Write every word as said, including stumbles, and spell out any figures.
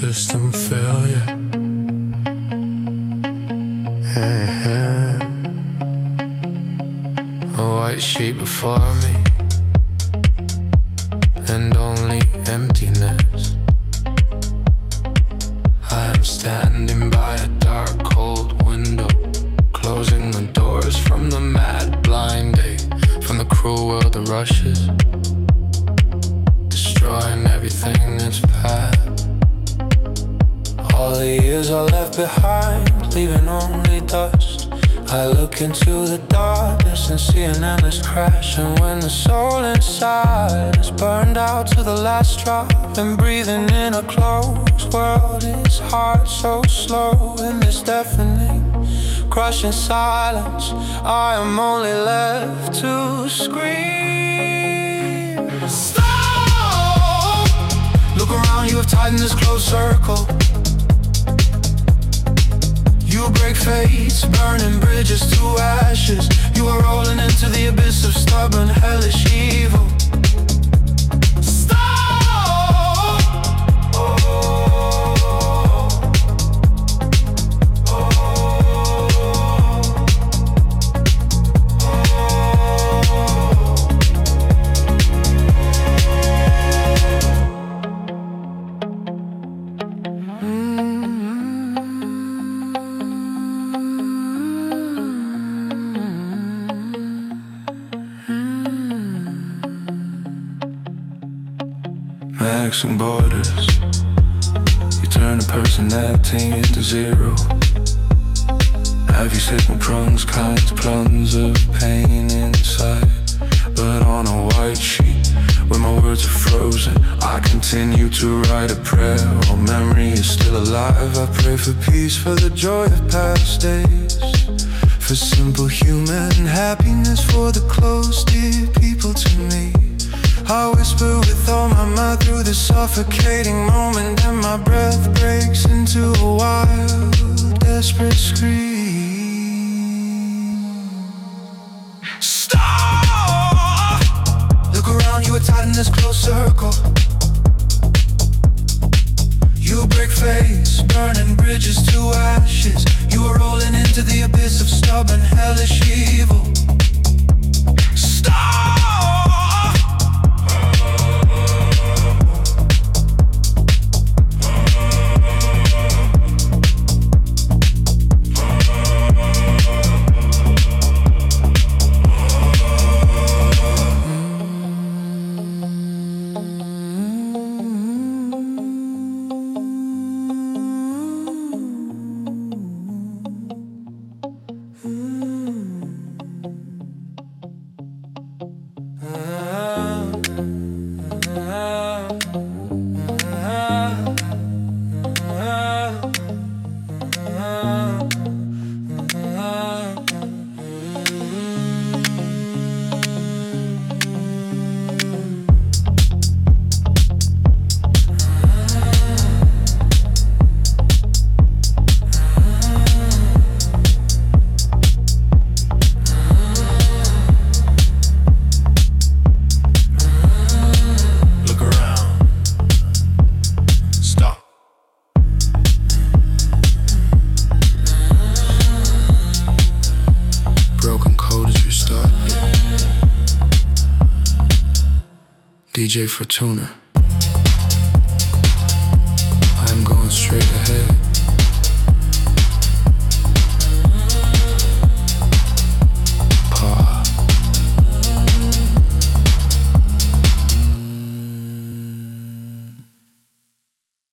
system failure. Hey, hey. A white sheet before me, and only emptiness. I'm standing by a dark, cold window, closing the doors from the mad, blind day, from the cruel world that rushes, destroying everything that's past. All the years are left behind, leaving only dust. I look into the darkness and see an endless crash. And when the soul inside is burned out to the last drop, and breathing in a closed world is hard, so slow. In this deafening, crushing silence, I am only left to scream. Stop! Look around, you have tightened this closed circle. You break fates, burning bridges to ashes. You are rolling into the abyss of stubborn, hellish evil. Stop! Oh, oh, oh, maxing borders, you turn a personality into zero. Have you set my prongs, kinds plums of pain inside? But on a white sheet, where my words are frozen, I continue to write a prayer. While memory is still alive, I pray for peace, for the joy of past days, for simple human happiness, for the close, dear people to me. I whisper with all my might through the suffocating moment, and my breath breaks into a wild, desperate scream. Stop! Look around, you are tied in this close circle. You break fates, burning bridges to ashes. You are rolling into the abyss of stubborn, hellish evil. Stop! D J Fortuna. I'm going straight ahead.